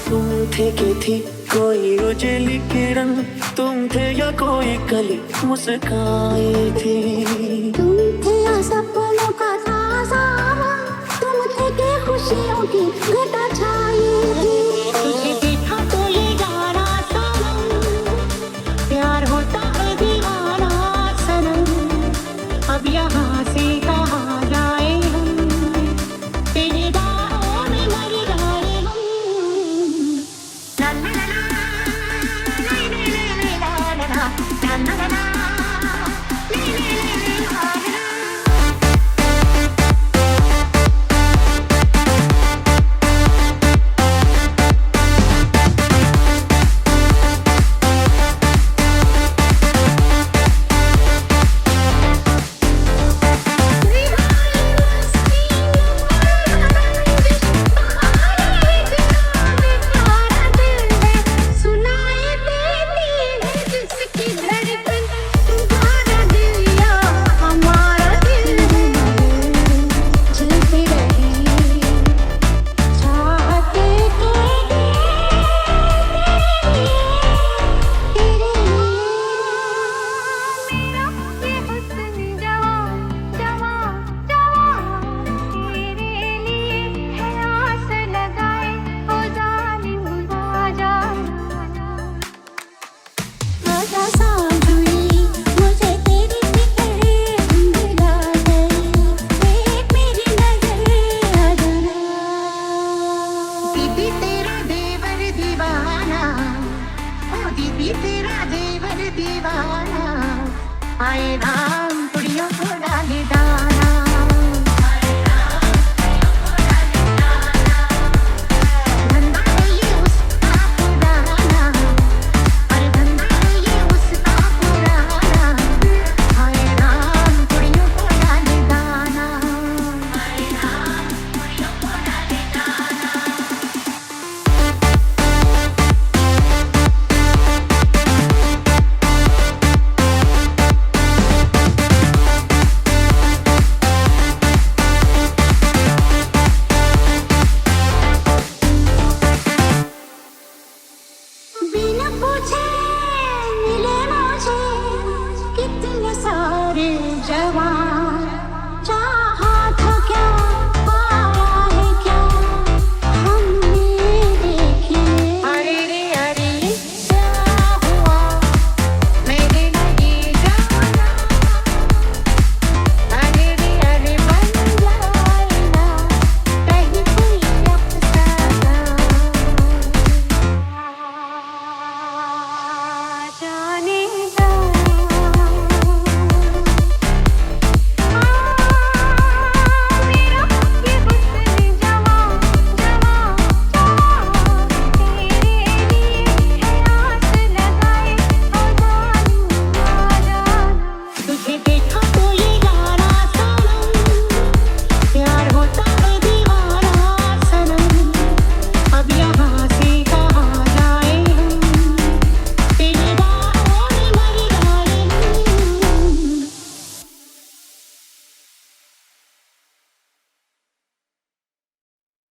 तुम थे कि थी कोई उजली किरण, तुम थे या कोई कली मुस्काई थी। तुम थे या सपनों का ताजा, तुम थे कि खुशियों की घटा छाई थी। तुझे देखा तो ये गाना सनम, प्यार होता है दीवाना सनम। अब यहाँ से कहाँ जाए हम, तेरी बाहों में मर गए हम। ला ला ला ला, ला ला ला ला ला, ला ला ला ला। तेरा देवर दीवाना, आए राम कुड़ियों को डाले।